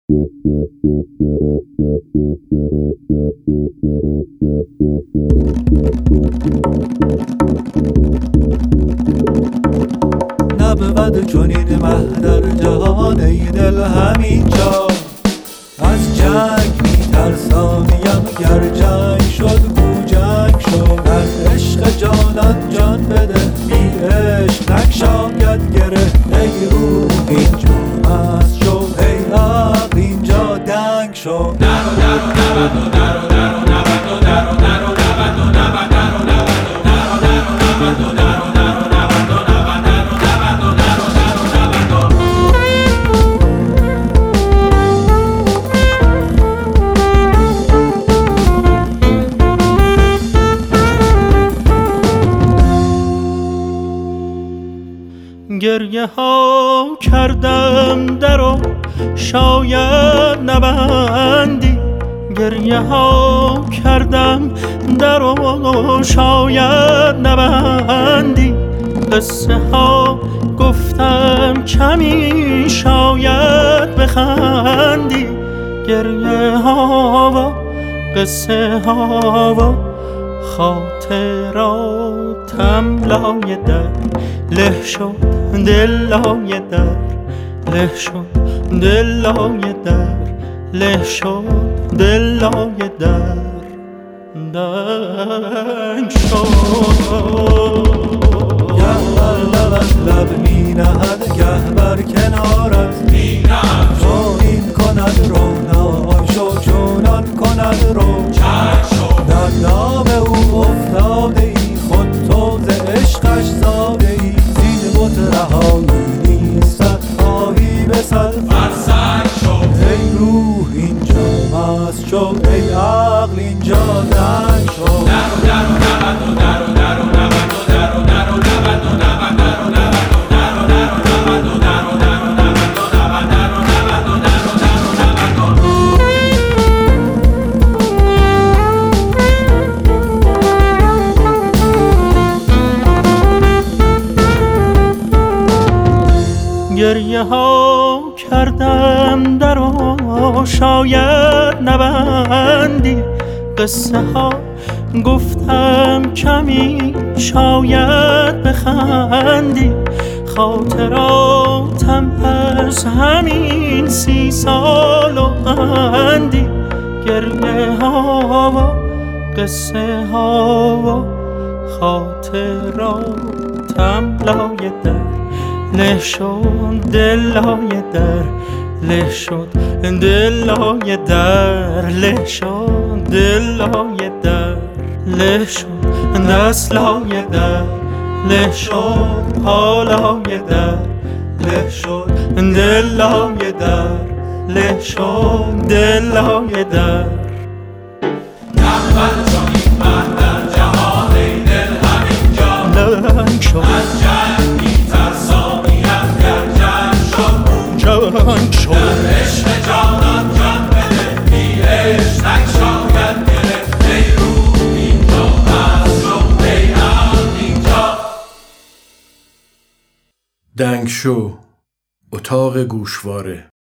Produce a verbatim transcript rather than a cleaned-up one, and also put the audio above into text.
نبود چنین مه در جهان ای دل همینجا. از جنگ میترسانیم گر جنگ شد گو جنگ شد. در عشق جانان جان بده بی عشق نگشاید گره. ای روح اینجا مست شو ای عقل اینجا دنگ شو. درو درو نبد و درو درو نبد و درو درو نبد و نبد درو نبد و درو درو نبد و درو گریه ها کردم درو شاید نبندی. گریه ها کردم درو شاید نبندی. قصه ها گفتم کمی شاید بخندی. گریه ها و قصه ها و خاطراتم لای در له شد. دل لای در له شد. دل لای در له شد. دل لای در دنگ شد. گه بر لبت لب می نهد گه بر کنارت می نهد. چونین کند رو نای شو چونان کند رو چنگ شو. در نام او افتاده ای خود تو ز عشقش زاده ای. زین بت رهایی نیستت خواهی به صد فرسنگ شو. ای روح اینجا مست شو ای عقل اینجا دنگ شو. درو درو نبد و درو درو نبد و درو درو نبد و نبد درو نبد و درو درو نبد و درو درو نبد و نبد درو نبد و درو درو نبد و. گریه ها کردم درو شاید نبندی. قصه ها گفتم کمی شاید بخندی. خاطراتم از همین سی سال و اندی. گریه ها و قصه ها و خاطراتم لای در له شد. دل لای در له شد. دل لای در له شد. دل لای در له شد. دست لای در له شد. پا لای در له شد. دل لای در له شد. دل لای در نبود چنین مه در جهان ای دل همینجا. دنگ شد. از جنگ میترسانیم گر جنگ شد جنگ شد. در عشق جانان جان بده بی عشق نگشاید گره. ای روح اینجا مست شو ای عقل اینجا دنگ شو اتاق گوشواره.